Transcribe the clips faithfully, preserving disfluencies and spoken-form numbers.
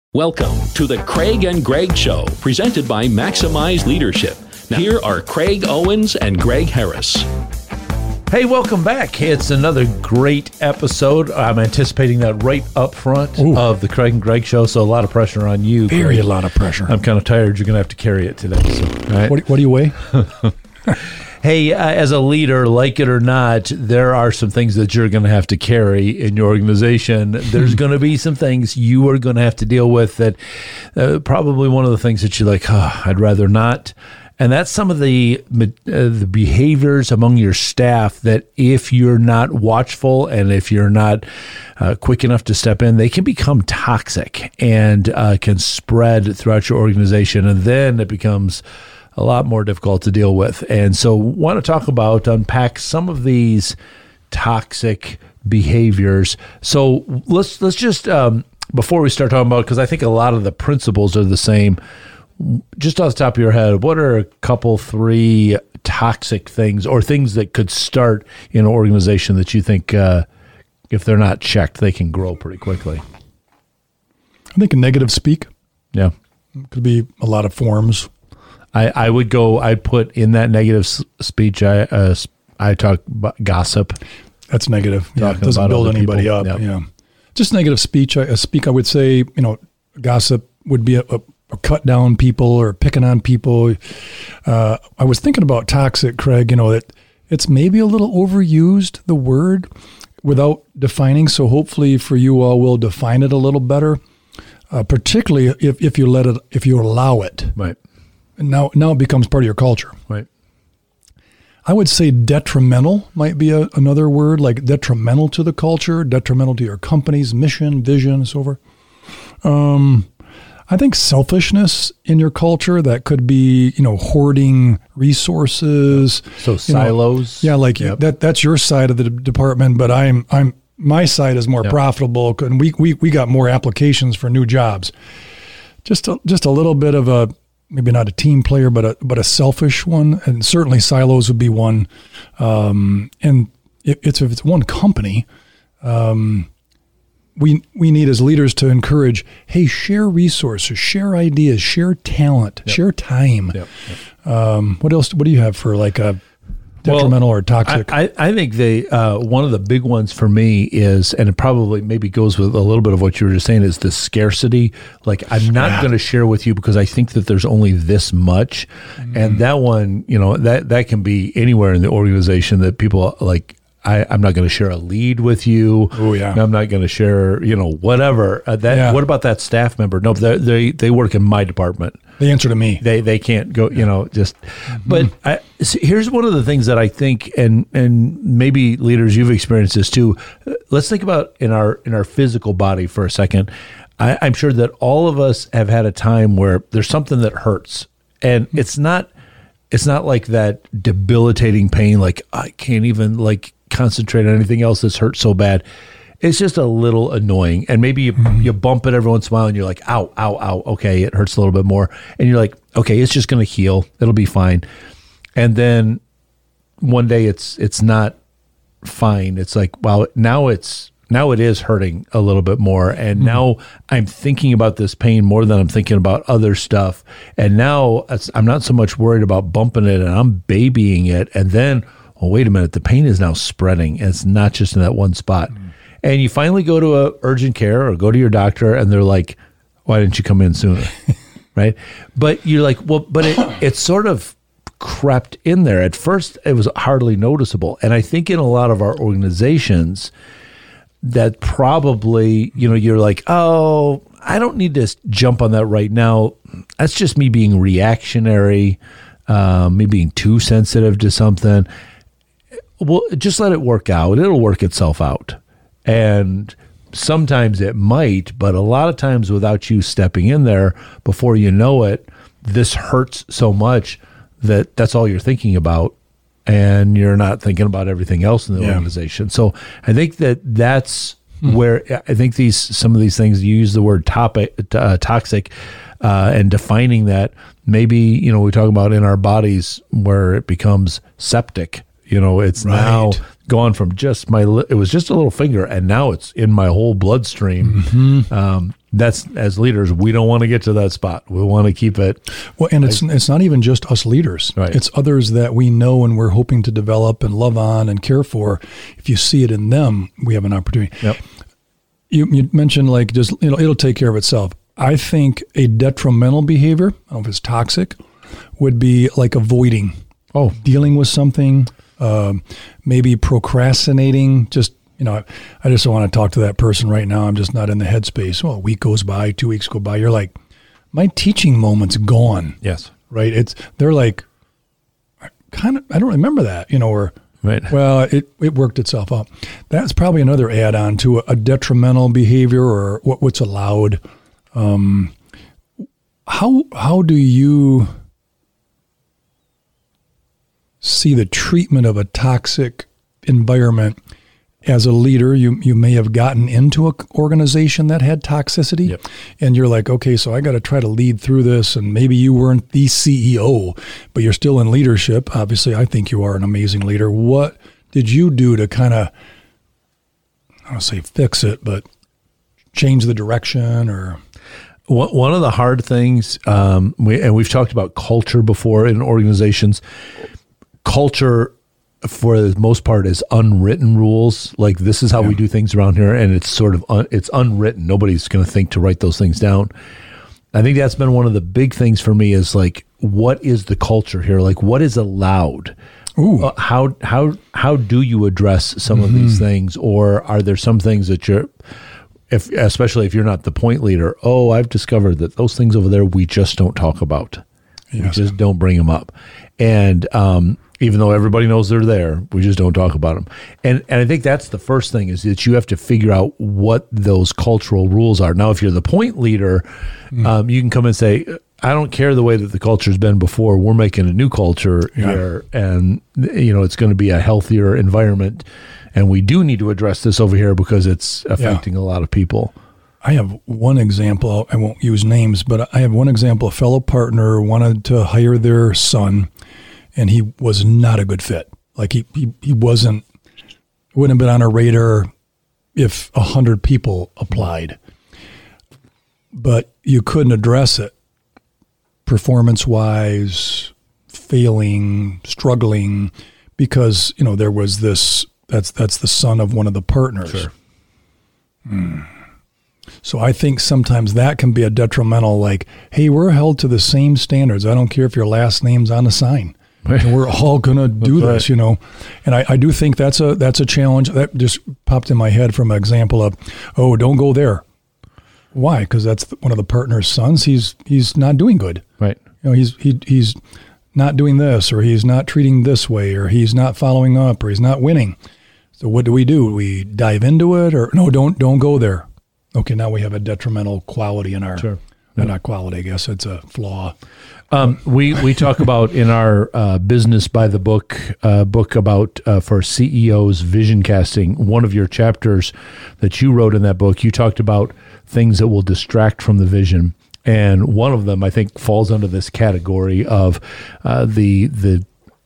Welcome to the Craig and Greg Show, presented by Maximize Leadership. Now, here are Craig Owens and Greg Harris. Hey, welcome back. It's another great episode. I'm anticipating that right up front Ooh. of the Craig and Greg Show, so a lot of pressure on you. Very Greg. a lot of pressure. I'm kind of tired. You're going to have to carry it today. So, all right? what, what do you weigh? Hey, uh, as a leader, like it or not, there are some things that you're going to have to carry in your organization. There's going to be some things you are going to have to deal with that uh, probably one of the things that you're like, oh, I'd rather not. And that's some of the uh, the behaviors among your staff that if you're not watchful and if you're not uh, quick enough to step in, they can become toxic and uh, can spread throughout your organization. And then it becomes a lot more difficult to deal with. And so want to talk about, unpack some of these toxic behaviors. So let's let's just, um, before we start talking about, because I think a lot of the principles are the same, just off the top of your head, what are a couple, three toxic things or things that could start in an organization that you think, uh, if they're not checked, they can grow pretty quickly? I think a negative speak. Yeah. Could be a lot of forms. I, I would go, I'd put in that negative s- speech, I uh, I talk about gossip. That's negative. Yeah, it doesn't build anybody people. up. Yep. Yeah. Just negative speech. I, a speak, I would say, you know, gossip would be a, a, a cut down people or picking on people. Uh, I was thinking about toxic, Craig, you know, that it's maybe a little overused, the word, without defining. So hopefully for you all, we'll define it a little better, uh, particularly if, if you let it, if you allow it. Right. And now, now it becomes part of your culture. Right. I would say detrimental might be a, another word, like detrimental to the culture, detrimental to your company's mission, vision, and so forth. Um, I think selfishness in your culture, that could be, you know, hoarding resources. So silos. Know, yeah, like yep. that. That's your side of the department, but I'm, I'm, my side is more yep. profitable, and we, we, we got more applications for new jobs. Just a, just a little bit of a, maybe not a team player, but a but a selfish one, and certainly silos would be one. Um, and if it's if it's one company, um, we we need as leaders to encourage, hey, share resources, share ideas, share talent, yep. share time. Yep. Yep. Um, what else? What do you have for like a detrimental well, or toxic? I, I think they uh, one of the big ones for me is, and it probably maybe goes with a little bit of what you were just saying, is the scarcity. Like, I'm not yeah. going to share with you because I think that there's only this much. Mm. And that one, you know, that, that can be anywhere in the organization that people like, I, I'm not going to share a lead with you. Oh yeah. I'm not going to share, you know, whatever. Uh, that. Yeah. What about that staff member? No, they they they work in my department. They answer to me. They they can't go, you know, just. Mm-hmm. But I, so here's one of the things that I think, and and maybe leaders, you've experienced this too. Let's think about in our in our physical body for a second. I, I'm sure that all of us have had a time where there's something that hurts, and it's not it's not like that debilitating pain. Like I can't even like concentrate on anything else. This hurts so bad. It's just a little annoying. And maybe you, mm-hmm. you bump it every once in a while and you're like, ow, ow, ow. Okay, it hurts a little bit more. And you're like, okay, it's just going to heal. It'll be fine. And then one day it's it's not fine. It's like, wow, now it's now it is hurting a little bit more. And mm-hmm. now I'm thinking about this pain more than I'm thinking about other stuff. And now it's, I'm not so much worried about bumping it and I'm babying it. And then, oh, wait a minute, the pain is now spreading. And it's not just in that one spot. Mm-hmm. And you finally go to a urgent care or go to your doctor and they're like, why didn't you come in sooner? Right? But you're like, well, but it, it sort of crept in there. At first, it was hardly noticeable. And I think in a lot of our organizations that probably, you know, you're like, oh, I don't need to jump on that right now. That's just me being reactionary, um, me being too sensitive to something. Well, just let it work out. It'll work itself out. And sometimes it might, but a lot of times without you stepping in there, before you know it, this hurts so much that that's all you're thinking about, and you're not thinking about everything else in the yeah. organization. So I think that that's hmm. where I think these some of these things, you use the word topic, uh, toxic, uh, and defining that, maybe, you know, we talk about in our bodies where it becomes septic. You know, it's right. now gone from just my, it was just a little finger, and now it's in my whole bloodstream. Mm-hmm. Um, that's, as leaders, we don't want to get to that spot. We want to keep it. Well, and it's it's not even just us leaders. Right. It's others that we know and we're hoping to develop and love on and care for. If you see it in them, we have an opportunity. Yep. You, you mentioned like just, you know, it'll take care of itself. I think a detrimental behavior, I don't know if it's toxic, would be like avoiding. Oh. Dealing with something, um, maybe procrastinating, just, you know, I, I just don't want to talk to that person right now. I'm just not in the headspace. Well, a week goes by, two weeks go by. You're like, my teaching moment's gone. Yes. Right. It's, they're like, kind of, I don't remember that, you know, or, right. well, it, it worked itself out. That's probably another add-on to a, a detrimental behavior or what, what's allowed. Um, how, how do you see the treatment of a toxic environment? As a leader, you you may have gotten into an organization that had toxicity, yep. and you're like, okay, so I got to try to lead through this, and maybe you weren't the C E O, but you're still in leadership. Obviously, I think you are an amazing leader. What did you do to kind of, I don't say fix it, but change the direction or... One of the hard things, um, we, and we've talked about culture before in organizations, culture for the most part is unwritten rules. Like this is how yeah. we do things around here. And it's sort of, un, it's unwritten. Nobody's going to think to write those things down. I think that's been one of the big things for me is like, what is the culture here? Like what is allowed? Ooh. Uh, how, how, how do you address some mm-hmm. of these things? Or are there some things that you're, if, especially if you're not the point leader, oh, I've discovered that those things over there, we just don't talk about. Yes. We just don't bring them up. And, um, even though everybody knows they're there, we just don't talk about them. And and I think that's the first thing is that you have to figure out what those cultural rules are. Now, if you're the point leader, mm. um, you can come and say, I don't care the way that the culture's been before. We're making a new culture yeah. here, and you know it's going to be a healthier environment. And we do need to address this over here because it's affecting yeah. a lot of people. I have one example. I won't use names, but I have one example. A fellow partner wanted to hire their son, and he was not a good fit. Like he, he, he wasn't, wouldn't have been on a radar if a hundred people applied, but you couldn't address it performance wise, failing, struggling, because, you know, there was this, that's, that's the son of one of the partners. Sure. Hmm. So I think sometimes that can be a detrimental, like, hey, we're held to the same standards. I don't care if your last name's on the sign. And we're all going to do this, right. you know. And I, I do think that's a that's a challenge. That just popped in my head from an example of, oh, don't go there. Why? Because that's the, one of the partner's sons. He's he's not doing good. Right. You know, he's he he's not doing this, or he's not treating this way, or he's not following up, or he's not winning. So what do we do? We dive into it, or no? Don't don't go there. Okay, now we have a detrimental quality in our. Sure. Well, not quality, I guess it's a flaw. Um, we we talk about in our uh, Business by the Book uh, book about uh, for C E Os vision casting. One of your chapters that you wrote in that book, you talked about things that will distract from the vision, and one of them I think falls under this category of uh, the the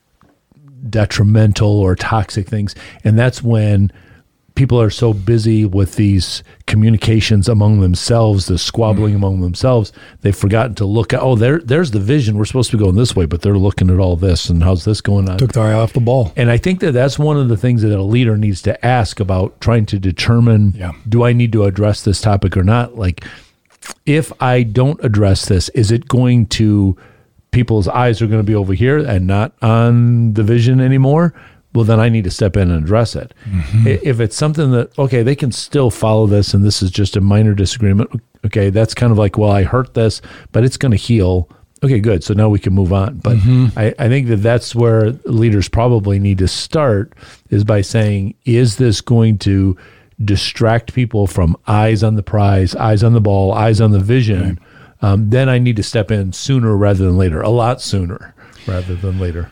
detrimental or toxic things, and that's when people are so busy with these communications among themselves, the squabbling mm. among themselves, they've forgotten to look at, oh, there, there's the vision. We're supposed to be going this way, but they're looking at all this and how's this going on? Took their eye off the ball. And I think that that's one of the things that a leader needs to ask about trying to determine, yeah. do I need to address this topic or not? Like, if I don't address this, is it going to, people's eyes are going to be over here and not on the vision anymore? Well, then I need to step in and address it. Mm-hmm. If it's something that, okay, they can still follow this and this is just a minor disagreement, okay, that's kind of like, well, I hurt this, but it's going to heal. Okay, good. So now we can move on. But mm-hmm. I, I think that that's where leaders probably need to start is by saying, is this going to distract people from eyes on the prize, eyes on the ball, eyes on the vision? Right. Um, then I need to step in sooner rather than later, a lot sooner rather than later.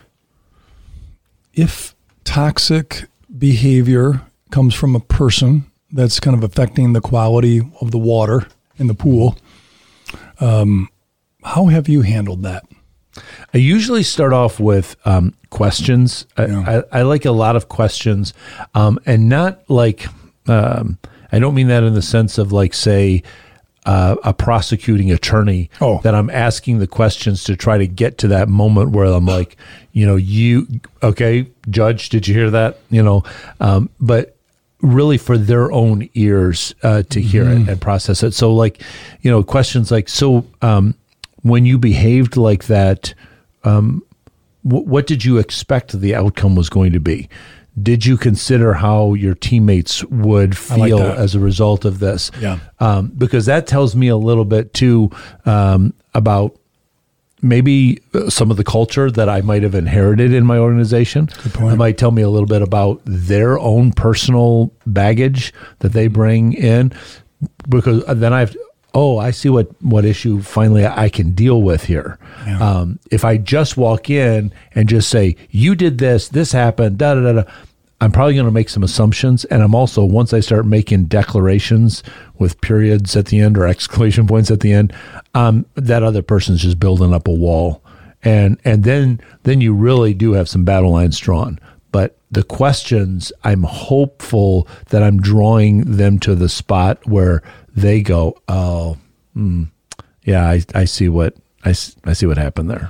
If toxic behavior comes from a person that's kind of affecting the quality of the water in the pool, um, how have you handled that? I usually start off with um, questions. Yeah. I, I, I like a lot of questions, um, and not like, um, I don't mean that in the sense of like, say, uh, a prosecuting attorney Oh. that I'm asking the questions to try to get to that moment where I'm like, you know, you, okay, judge, did you hear that? You know, um, but really for their own ears uh, to hear Mm-hmm. it and process it. So like, you know, questions like, so um, when you behaved like that, um, w- what did you expect the outcome was going to be? Did you consider how your teammates would I like feel that. as a result of this? Yeah. Um, because that tells me a little bit too um, about maybe some of the culture that I might have inherited in my organization. Good point. It might tell me a little bit about their own personal baggage that they bring in, because then I have to, oh, I see what, what issue finally I can deal with here. Yeah. Um, if I just walk in and just say, you did this, this happened, da da da da, I'm probably going to make some assumptions. And I'm also, once I start making declarations with periods at the end or exclamation points at the end, um, that other person's just building up a wall. And and then then you really do have some battle lines drawn. But the questions, I'm hopeful that I'm drawing them to the spot where they go, oh, hmm, yeah, I, I see what I, s- I see what happened there.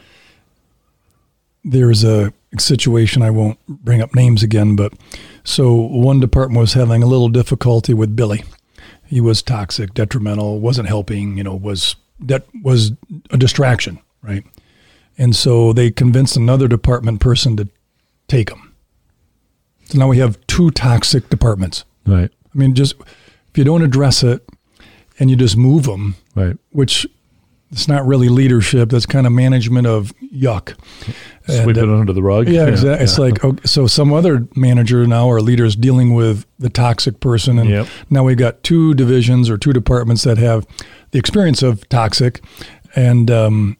There's a situation, I won't bring up names again, but so one department was having a little difficulty with Billy. He was toxic, detrimental, wasn't helping, you know, was that was a distraction, right? And so they convinced another department person to take him. So now we have two toxic departments. Right, I mean, just if you don't address it and you just move them, right. which it's not really leadership, that's kind of management of yuck. Sweep And, it uh, under the rug. Yeah, exactly. It's like, okay, so some other manager now or leader is dealing with the toxic person. And Yep. now we've got two divisions or two departments that have the experience of toxic. And um,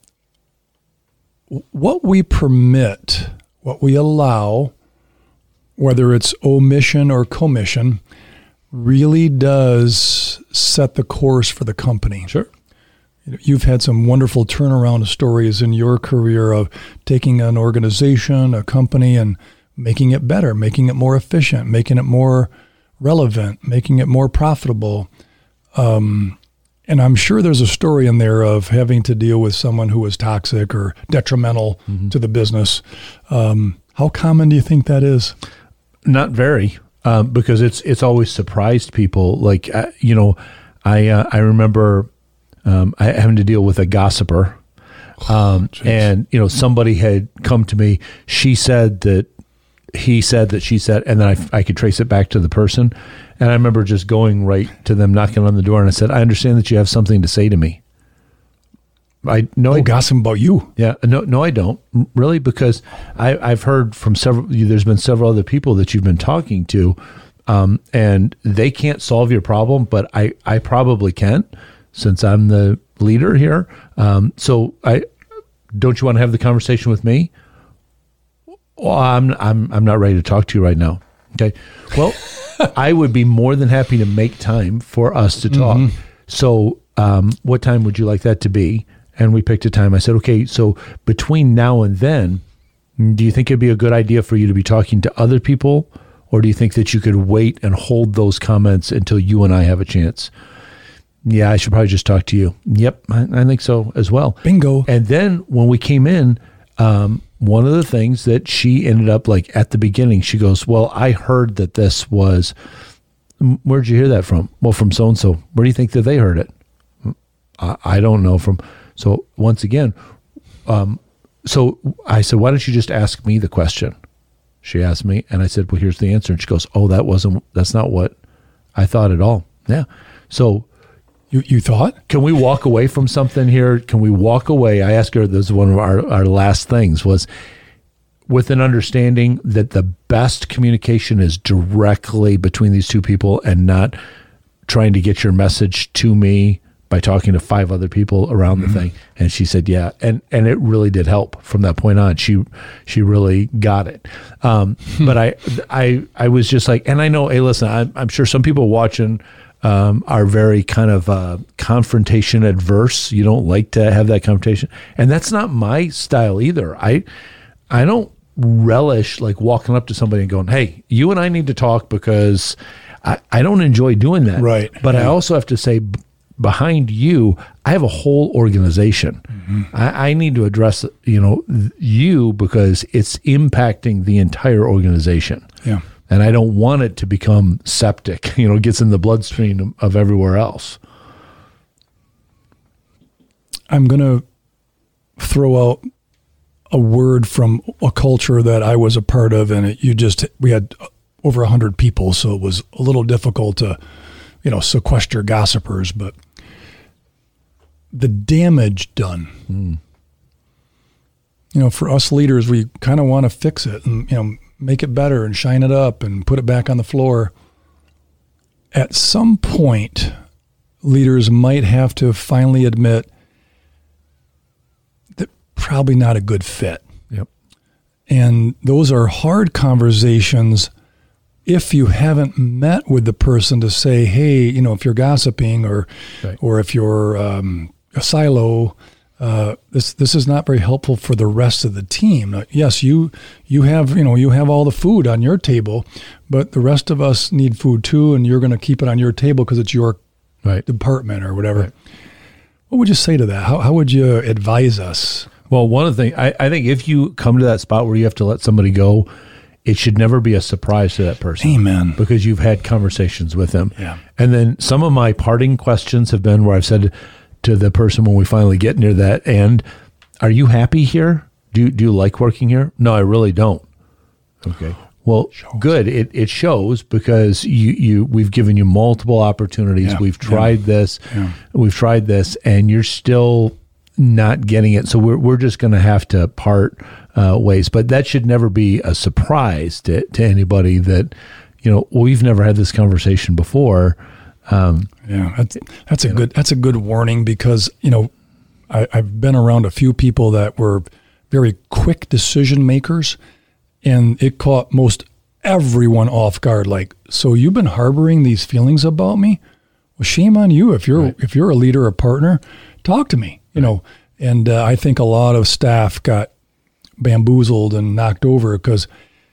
what we permit, what we allow, whether it's omission or commission, really does set the course for the company. Sure. You've had some wonderful turnaround stories in your career of taking an organization, a company, and making it better, making it more efficient, making it more relevant, making it more profitable. Um, and I'm sure there's a story in there of having to deal with someone who was toxic or detrimental mm-hmm. to the business. Um, how common do you think that is? Not very, um, because it's it's always surprised people. Like uh, you know, I uh, I remember. Um, I having to deal with a gossiper, um, oh, and you know somebody had come to me. She said that he said that she said, and then I, I could trace it back to the person. And I remember just going right to them, knocking on the door, and I said, "I understand that you have something to say to me." I no, oh, I gossip about you. Yeah, no, no, I don't really, because I, I've heard from several. There's been several other people that you've been talking to, um, and they can't solve your problem, but I, I probably can. Since I'm the leader here. Um, so I don't you want to have the conversation with me? Well, I'm I'm I'm not ready to talk to you right now. Okay. Well, I would be more than happy to make time for us to talk. Mm-hmm. So um, what time would you like that to be? And we picked a time. I said, okay, so between now and then, do you think it'd be a good idea for you to be talking to other people? Or do you think that you could wait and hold those comments until you and I have a chance? Yeah, I should probably just talk to you. Yep, I, I think so as well. Bingo. And then when we came in, um, one of the things that she ended up like at the beginning, she goes, well, I heard that this was, where'd you hear that from? Well, from so-and-so. Where do you think that they heard it? I, I don't know from, so once again, um, so I said, why don't you just ask me the question? She asked me, and I said, well, here's the answer. And she goes, oh, that wasn't, that's not what I thought at all. Yeah. So, You you thought? Can we walk away from something here? Can we walk away? I asked her, this is one of our, our last things, was with an understanding that the best communication is directly between these two people and not trying to get your message to me by talking to five other people around mm-hmm. the thing. And she said, yeah. And, and it really did help from that point on. She, she really got it. Um, but I, I, I was just like, and I know, hey, listen, I'm, I'm sure some people watching, Um, are very kind of uh, confrontation adverse. You don't like to have that confrontation, and that's not my style either. I I don't relish like walking up to somebody and going, "Hey, you and I need to talk," because I, I don't enjoy doing that. Right. But yeah. I also have to say, behind you, I have a whole organization. Mm-hmm. I, I need to address, you know, you because it's impacting the entire organization. Yeah. And I don't want it to become septic, you know, gets in the bloodstream of everywhere else. I'm going to throw out a word from a culture that I was a part of, and it, you just, we had over a hundred people, so it was a little difficult to, you know, sequester gossipers, but the damage done, mm. you know, for us leaders, we kind of want to fix it and, you know, make it better and shine it up and put it back on the floor. At some point, leaders might have to finally admit that probably not a good fit. Yep. And those are hard conversations if you haven't met with the person to say, hey, you know, if you're gossiping or right. or if you're um, a silo, uh, this this is not very helpful for the rest of the team. Now, yes, you you have you know you have all the food on your table, but the rest of us need food too, and you're going to keep it on your table because it's your right. department or whatever. Right. What would you say to that? How how would you advise us? Well, one of the things, I, I think if you come to that spot where you have to let somebody go, it should never be a surprise to that person. Amen. Because you've had conversations with them. Yeah. And then some of my parting questions have been where I've said to the person when we finally get near that end, are you happy here? Do you, do you like working here? No, I really don't. Okay. Well, shows. Good. It it shows because you, you we've given you multiple opportunities. Yeah. We've tried yeah. this. Yeah. We've tried this, and you're still not getting it. So we're we're just going to have to part uh, ways. But that should never be a surprise to, to anybody that, you know, we've never had this conversation before. Um, yeah, that's, that's a good know. that's a good warning because, you know, I, I've been around a few people that were very quick decision makers, and it caught most everyone off guard. Like, so you've been harboring these feelings about me? Well, shame on you. If you're, right. if you're a leader or partner, talk to me, you right. know? And uh, I think a lot of staff got bamboozled and knocked over because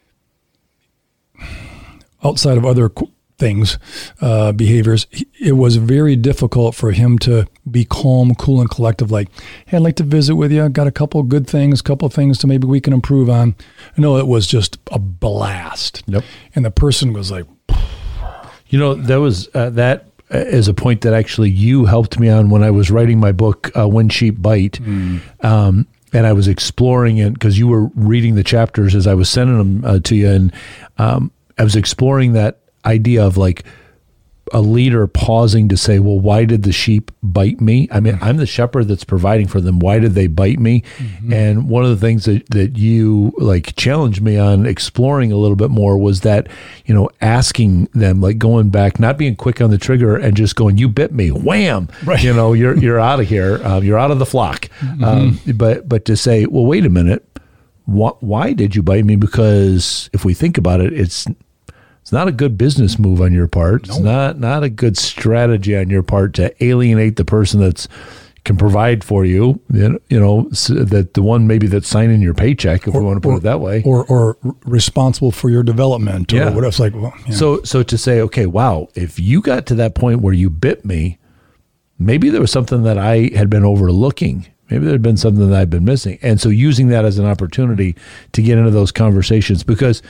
outside of other qu- things, uh, behaviors, it was very difficult for him to be calm, cool, and collective. Like, hey, I'd like to visit with you. Got a couple good things, couple things to maybe we can improve on. No, it was just a blast. Yep. And the person was like, you know, there was uh, that is a point that actually you helped me on when I was writing my book, uh, When Sheep Bite. Mm. Um, and I was exploring it because you were reading the chapters as I was sending them uh, to you. And um, I was exploring that idea of like a leader pausing to say, well, why did the sheep bite me? I mean, mm-hmm. I'm the shepherd that's providing for them. Why did they bite me? Mm-hmm. And one of the things that, that you like challenged me on exploring a little bit more was that, you know, asking them, like going back, not being quick on the trigger and just going, you bit me, wham, right. you know, you're, you're out of here. Um, you're out of the flock. Mm-hmm. Um, but, but to say, well, wait a minute, wh- why did you bite me? Because if we think about it, it's, It's not a good business move on your part. Nope. It's not not a good strategy on your part to alienate the person that's can provide for you. You know, so that the one maybe that's signing your paycheck, if or, we want to put or, it that way, or or responsible for your development, or yeah. whatever. It's like, well, yeah. so so to say, okay, wow, if you got to that point where you bit me, maybe there was something that I had been overlooking. Maybe there had been something that I'd been missing, and so using that as an opportunity to get into those conversations because.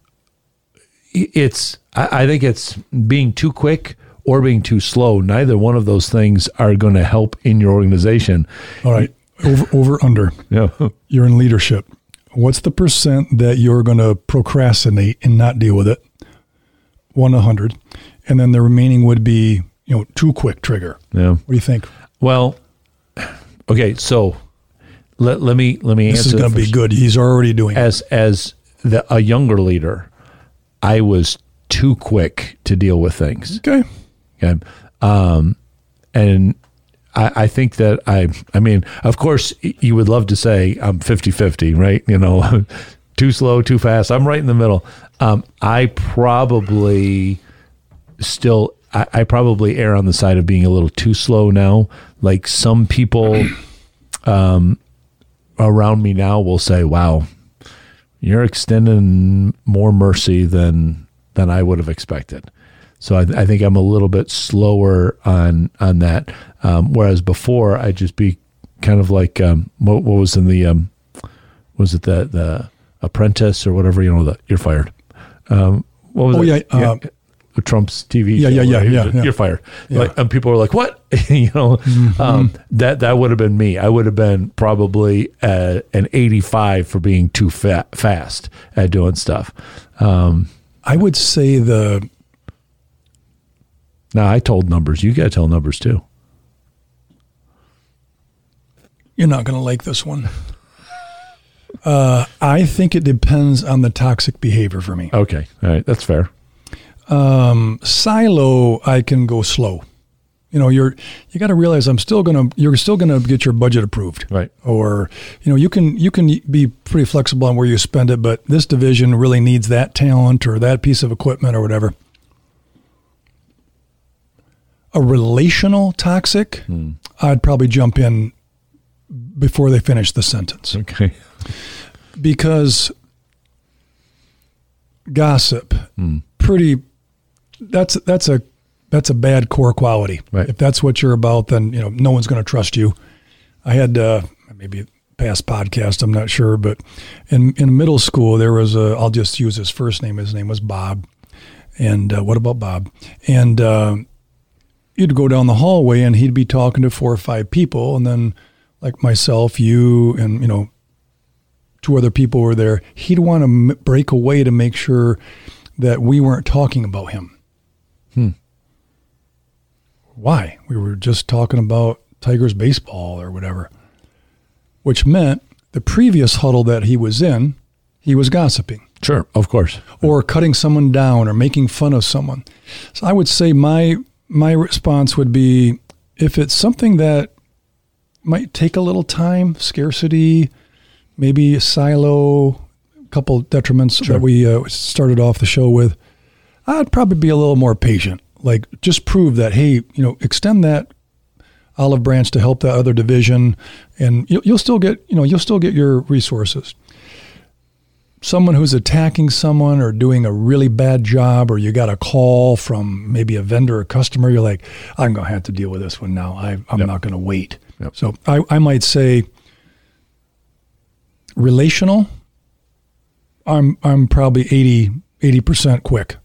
It's, I think it's being too quick or being too slow. Neither one of those things are going to help in your organization. All right. Over, over, under. Yeah. You're in leadership. What's the percent that you're going to procrastinate and not deal with it? One to hundred. And then the remaining would be, you know, too quick trigger. Yeah. What do you think? Well, okay. So let, let me, let me this answer. This is going to be good. He's already doing as, it. As the, a younger leader, I was too quick to deal with things. Okay. Okay. Um, and I, I think that I, I mean, of course, you would love to say I'm fifty-fifty, right? You know, too slow, too fast. I'm right in the middle. Um, I probably still, I, I probably err on the side of being a little too slow now. Like some people um, around me now will say, wow, you're extending more mercy than than I would have expected. So I, I think I'm a little bit slower on on that. Um, whereas before, I'd just be kind of like um, what, what was in the um, was it the the Apprentice or whatever, you know, the you're fired. Um, what was oh, it? yeah. Uh, yeah. Trump's T V yeah, show. Yeah, yeah, right? yeah, yeah. You're fired. Yeah. Like, and people were like, what? you know, mm-hmm. um, that, that would have been me. I would have been probably uh, an eighty-five for being too fat, fast at doing stuff. Um, I would say the... Now, I told numbers. You got to tell numbers too. You're not going to like this one. uh, I think it depends on the toxic behavior for me. Okay. All right. That's fair. Um, silo, I can go slow. You know, you're, you got to realize I'm still going to, you're still going to get your budget approved. Right. Or, you know, you can, you can be pretty flexible on where you spend it, but this division really needs that talent or that piece of equipment or whatever. A relational toxic, hmm. I'd probably jump in before they finish the sentence. Okay. Because gossip, hmm. pretty, that's, that's a, that's a bad core quality. Right. If that's what you're about, then, you know, no one's going to trust you. I had, uh, maybe past podcast, I'm not sure, but in, in middle school, there was a, I'll just use his first name. His name was Bob. And, uh, what about Bob? And, uh, you'd go down the hallway and he'd be talking to four or five people. And then like myself, you, and, you know, two other people were there. He'd want to m- break away to make sure that we weren't talking about him. Hmm. Why? We were just talking about Tigers baseball or whatever, which meant the previous huddle that he was in, he was gossiping. Sure, of course. Or cutting someone down or making fun of someone. So I would say my my response would be, if it's something that might take a little time, scarcity, maybe a silo, a couple detriments sure. that we uh, started off the show with, I'd probably be a little more patient. Like, just prove that, hey, you know, extend that olive branch to help that other division, and you'll, you'll still get, you know, you'll still get your resources. Someone who's attacking someone or doing a really bad job, or you got a call from maybe a vendor or customer, you're like, I'm going to have to deal with this one now. I, I'm yep. not going to wait. Yep. So I, I might say relational, I'm I'm probably eighty percent quick.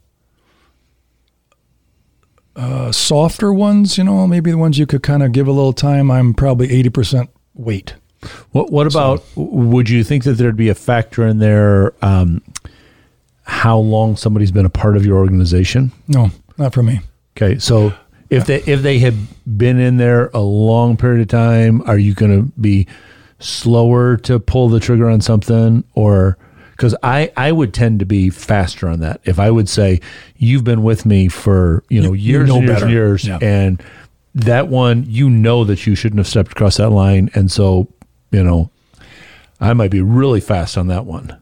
Uh, softer ones, you know, maybe the ones you could kind of give a little time, I'm probably eighty percent wait. What What about, so, would you think that there'd be a factor in there, um, how long somebody's been a part of your organization? No, not for me. Okay, so if they if they had been in there a long period of time, are you going to be slower to pull the trigger on something? Or, because I, I would tend to be faster on that. If I would say, you've been with me for, you know, you, years you know and years better. and years, yeah. and that one, you know that you shouldn't have stepped across that line, and so, you know, I might be really fast on that one.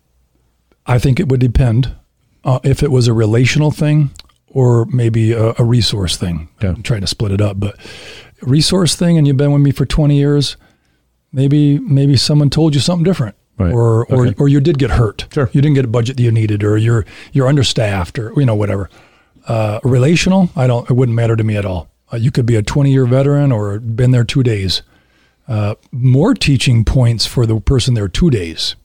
I think it would depend uh, if it was a relational thing or maybe a, a resource thing. Okay. I'm trying to split it up, but a resource thing, and you've been with me for twenty years, maybe maybe someone told you something different. Right. Or, or, okay. or you did get hurt. Sure. You didn't get a budget that you needed, or you're you're understaffed, or you know whatever. Uh, relational, I don't. It wouldn't matter to me at all. Uh, you could be a twenty-year veteran or been there two days. Uh, more teaching points for the person there two days.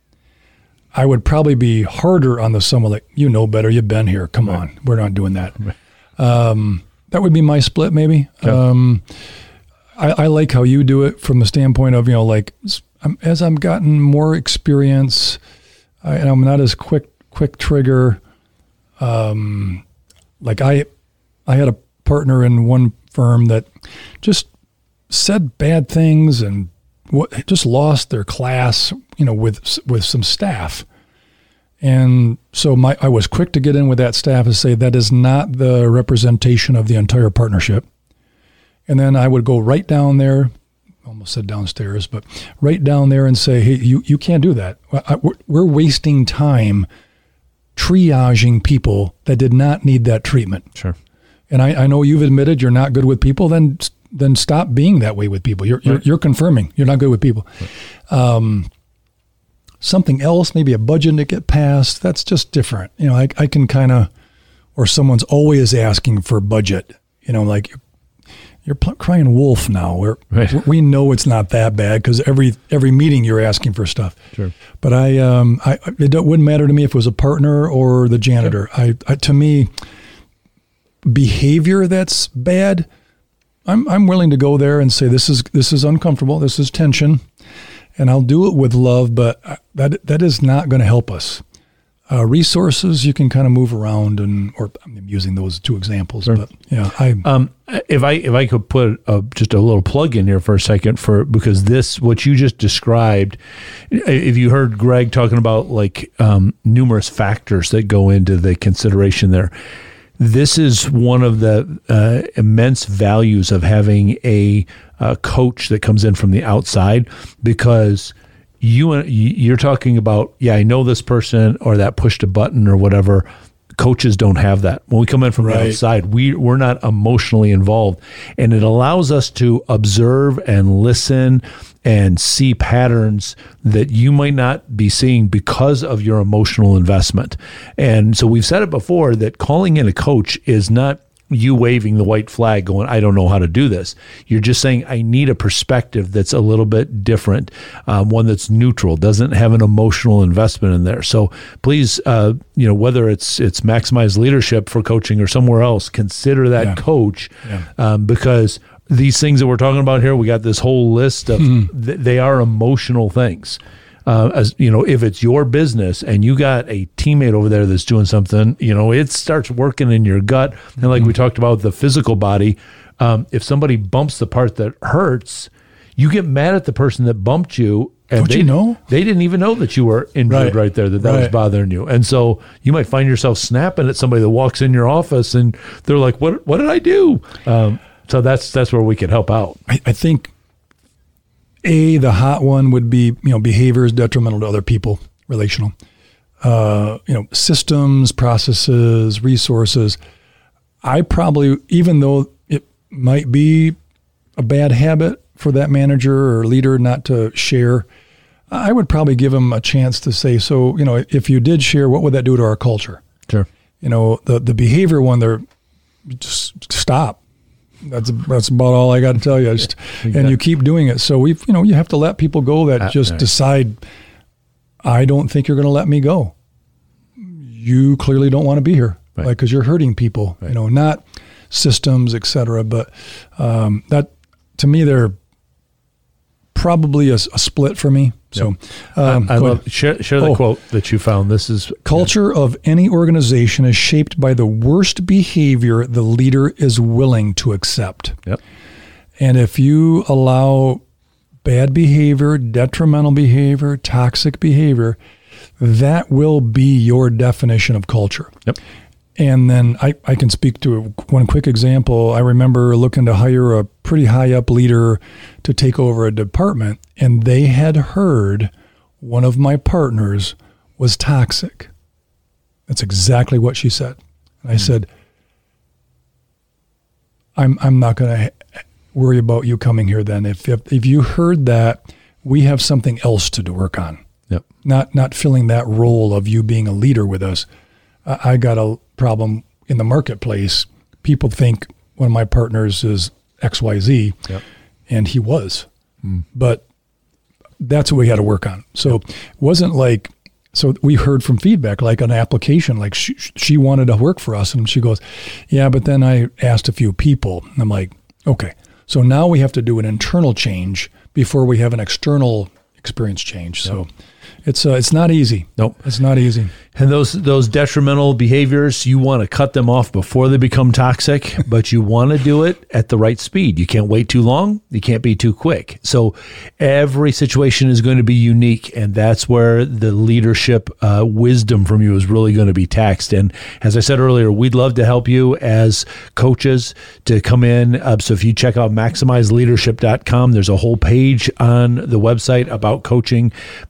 I would probably be harder on the someone like, you know better. You've been here. Come right. on, we're not doing that. Right. Um, that would be my split, maybe. Okay. Um, I, I like how you do it from the standpoint of, you know, like. As I'm gotten more experience, I, and I'm not as quick, quick trigger. Um, like I, I had a partner in one firm that just said bad things and what, just lost their class, you know, with with some staff. And so my I was quick to get in with that staff and say that is not the representation of the entire partnership. And then I would go right down there. Almost said downstairs, but right down there and say, hey, you, you can't do that. I, we're, we're wasting time triaging people that did not need that treatment. Sure. And I, I know you've admitted you're not good with people, then then stop being that way with people. You're, you're, right. you're confirming you're not good with people. Right. Um, something else, maybe a budget to get passed, that's just different. You know, I, I can kind of or someone's always asking for budget, you know, like you're pl- crying wolf now. We're, right. We know it's not that bad because every every meeting you're asking for stuff. Sure. But I, um, I it wouldn't matter to me if it was a partner or the janitor. Sure. I, I to me, behavior that's bad, I'm I'm willing to go there and say this is this is uncomfortable. This is tension, and I'll do it with love. But that that is not going to help us. Uh, resources you can kind of move around, and or I'm using those two examples, sure. But yeah, I um, if I if I could put a, just a little plug in here for a second for because this what you just described, if you heard Greg talking about like um, numerous factors that go into the consideration there, this is one of the uh, immense values of having a, a coach that comes in from the outside because. You you're talking about, yeah, I know this person or that pushed a button or whatever. Coaches don't have that. When we come in from right. the outside, we, we're not emotionally involved. And it allows us to observe and listen and see patterns that you might not be seeing because of your emotional investment. And so we've said it before that calling in a coach is not you waving the white flag going, I don't know how to do this. You're just saying, I need a perspective that's a little bit different, um, one that's neutral, doesn't have an emotional investment in there. So please, uh, you know, whether it's it's Maximize Leadership for coaching or somewhere else, consider that yeah. coach yeah. Um, because these things that we're talking about here, we got this whole list of, mm-hmm. th- they are emotional things. Uh, as you know, if it's your business and you got a teammate over there that's doing something, you know, it starts working in your gut. And like mm-hmm. we talked about the physical body, um, if somebody bumps the part that hurts, you get mad at the person that bumped you. And Don't they, you know? They didn't even know that you were injured right, right there, that that right. was bothering you. And so you might find yourself snapping at somebody that walks in your office and they're like, what What did I do? Um, so that's that's where we can help out. I, I think A, the hot one would be, you know, behaviors detrimental to other people, relational. Uh, you know, systems, processes, resources. I probably, even though it might be a bad habit for that manager or leader not to share, I would probably give them a chance to say, so, you know, if you did share, what would that do to our culture? Sure. You know, the, the behavior one, they're just stop. That's that's about all I got to tell you. Just, yeah, and you keep doing it. So we've, you know, you have to let people go that uh, just right. decide, I don't think you're going to let me go. You clearly don't want to be here, right. like because you're hurting people. Right. You know, not systems, et cetera. But um, that to me, they're probably a, a split for me. So yep. um, I, I love share, share the oh, quote that you found. This is culture yeah. of any organization is shaped by the worst behavior the leader is willing to accept. Yep. And if you allow bad behavior, detrimental behavior, toxic behavior, that will be your definition of culture. Yep. And then I, I can speak to one quick example. I remember looking to hire a pretty high up leader to take over a department, and they had heard one of my partners was toxic. That's exactly what she said. And I mm-hmm. said, I'm I'm not going to worry about you coming here then. If, if if you heard that, we have something else to work on. Yep. Not not filling that role of you being a leader with us. I, I got a problem in the marketplace. People think one of my partners is X Y Z, yep. and he was. Mm. But that's what we had to work on. So yep. it wasn't like, so we heard from feedback, like an application, like she, she wanted to work for us. And she goes, yeah, but then I asked a few people. And I'm like, okay, so now we have to do an internal change before we have an external experience change. So yep. it's uh, it's not easy. Nope. It's not easy. And those those detrimental behaviors, you want to cut them off before they become toxic, but you want to do it at the right speed. You can't wait too long. You can't be too quick. So every situation is going to be unique, and that's where the leadership uh, wisdom from you is really going to be taxed. And as I said earlier, we'd love to help you as coaches to come in. Uh, so if you check out maximize leadership dot com, there's a whole page on the website about coaching. Please fill out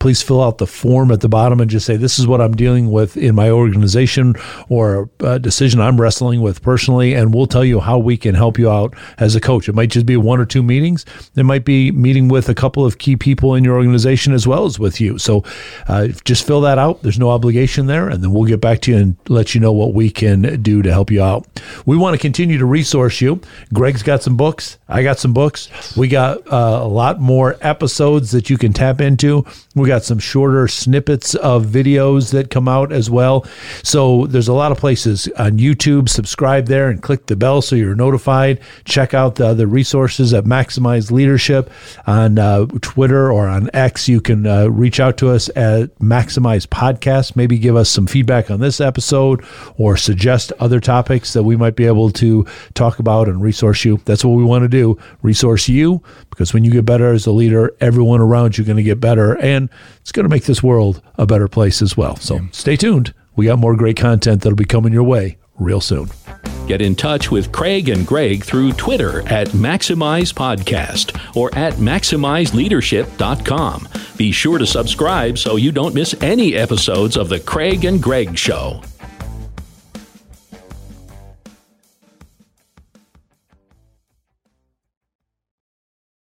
out the form at the bottom and just say, this is what I'm dealing with in my organization or a decision I'm wrestling with personally, and we'll tell you how we can help you out as a coach. It might just be one or two meetings. It might be meeting with a couple of key people in your organization as well as with you. So uh, just fill that out. There's no obligation there, and then we'll get back to you and let you know what we can do to help you out. We want to continue to resource you. Greg's got some books. I got some books. We got uh, a lot more episodes that you can tap into. We got some shorter snippets of videos that come out as well. So there's a lot of places on YouTube. Subscribe there and click the bell so you're notified. Check out the other resources at Maximize Leadership on uh, Twitter or on X. You can uh, reach out to us at Maximize Podcast. Maybe give us some feedback on this episode or suggest other topics that we might be able to talk about and resource you. That's what we want to do. Resource you, because when you get better as a leader, everyone around you is going to get better, and it's going to make this world a better place as well. So stay tuned. We got more great content that'll be coming your way real soon. Get in touch with Craig and Greg through Twitter at Maximize Podcast or at maximize leadership dot com. Be sure to subscribe so you don't miss any episodes of The Craig and Greg Show.